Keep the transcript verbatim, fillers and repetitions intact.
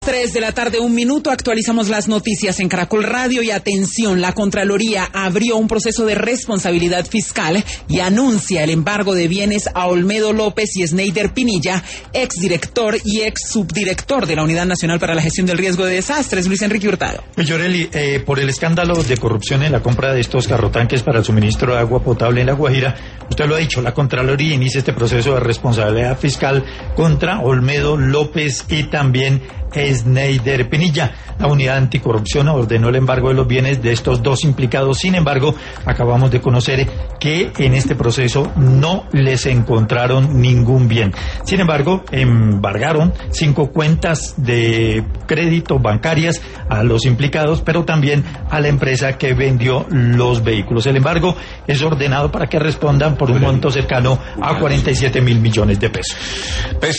Tres de la tarde, un minuto, actualizamos las noticias en Caracol Radio y atención, la Contraloría abrió un proceso de responsabilidad fiscal y anuncia el embargo de bienes a Olmedo López y Sneider Pinilla, exdirector y ex subdirector de la Unidad Nacional para la Gestión del Riesgo de Desastres. Luis Enrique Hurtado. Llorelli, eh, por el escándalo de corrupción en la compra de estos carrotanques para el suministro de agua potable en La Guajira, usted lo ha dicho, la Contraloría inicia este proceso de responsabilidad fiscal contra Olmedo López y también Sneider Pinilla. La unidad anticorrupción ordenó el embargo de los bienes de estos dos implicados. Sin embargo, acabamos de conocer que en este proceso no les encontraron ningún bien. Sin embargo, embargaron cinco cuentas de crédito bancarias a los implicados, pero también a la empresa que vendió los vehículos. El embargo es ordenado para que respondan por un monto cercano a cuarenta y siete mil millones de pesos.